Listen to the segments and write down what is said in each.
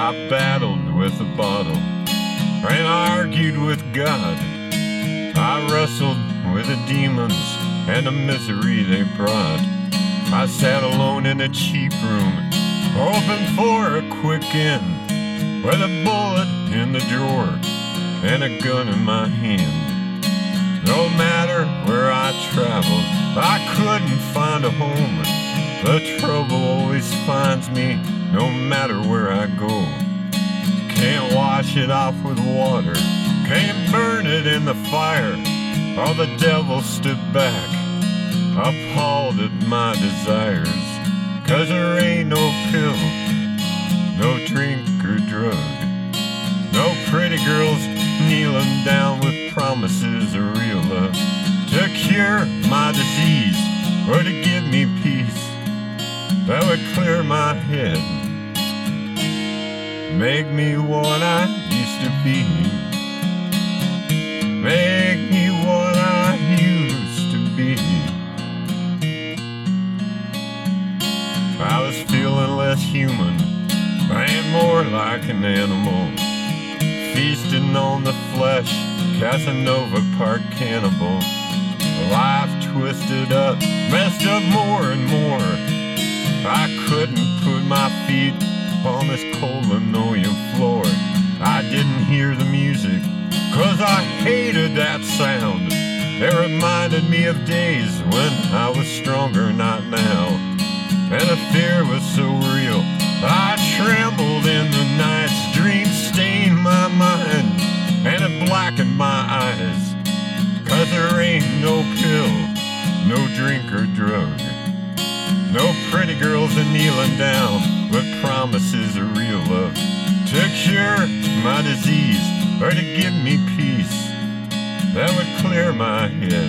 I battled with the bottle and I argued with God. I wrestled with the demons and the misery they brought. I sat alone in a cheap room, hoping for a quick end, with a bullet in the drawer and a gun in my hand. No matter where I traveled, I couldn't find a home. The trouble always finds me, no matter where I go. Can't wash it off with water, can't burn it in the fire. All the devil stood back, appalled at my desires. 'Cause there ain't no pill, no drink or drug, no pretty girls kneeling down with promises of real love to cure my disease or to give me peace that would clear my head, make me what I used to be, make me what I used to be. I was feeling less human and more like an animal, feasting on the flesh, Casanova Park cannibal. Life twisted up, messed up more and more. I couldn't put my feet on this cold linoleum floor. I didn't hear the music, 'cause I hated that sound. It reminded me of days when I was stronger, not now. And the fear was so real, I trembled in the night's dreams stained my mind, and it blackened my eyes. 'Cause there ain't no pill, no drink or drug, no pretty girls are kneeling down with promises of real love to cure my disease or to give me peace that would clear my head,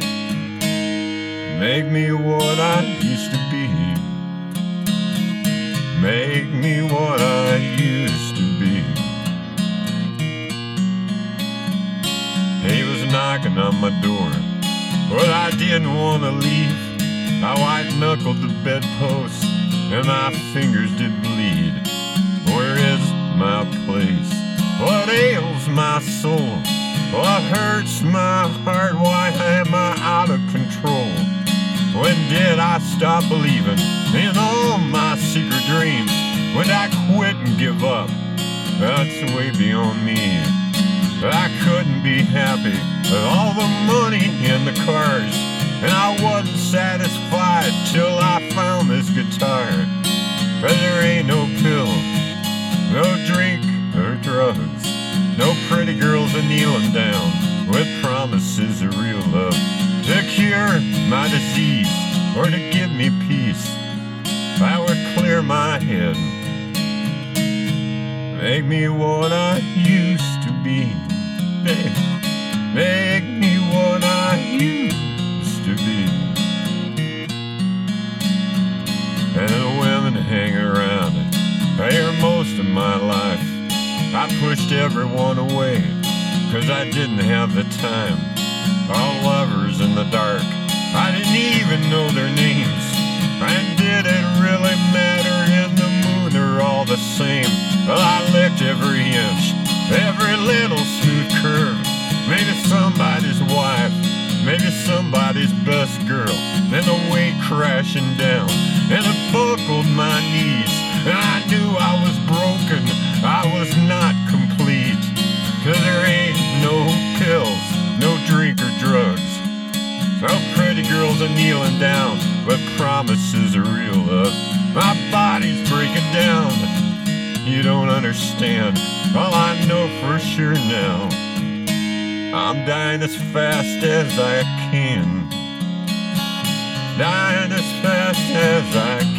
make me what I used to be, make me what I used to be. He was knocking on my door, but I didn't want to leave. I white-knuckled the bedpost, and my fingers did bleed. Where is my place? What ails my soul? What hurts my heart? Why am I out of control? When did I stop believing in all my secret dreams? When did I quit and give up? That's way beyond me. I couldn't be happy with all the money and the cars, and I wasn't satisfied till I found this guitar. 'Cause there ain't no pill, no drink or drugs, no pretty girls are kneeling down with promises of real love to cure my disease or to give me peace that would clear my head, make me what I used to be, make me what I used to be. And the women hang around, I hear most of my life. I pushed everyone away, 'cause I didn't have the time. All lovers in the dark, I didn't even know their names. And did it really matter? In the moon they're all the same. Well, I licked every inch, every little smooth curve. Maybe somebody's wife, maybe somebody's best girl. Then the weight crashing down, and it buckled my knees. And I knew I was broken, I was not complete. 'Cause there ain't no pills, no drink or drugs, no pretty girls are kneeling down with promises of real love. My body's breaking down, you don't understand. All I know for sure now, I'm dying as fast as I can, dying as fast as I can.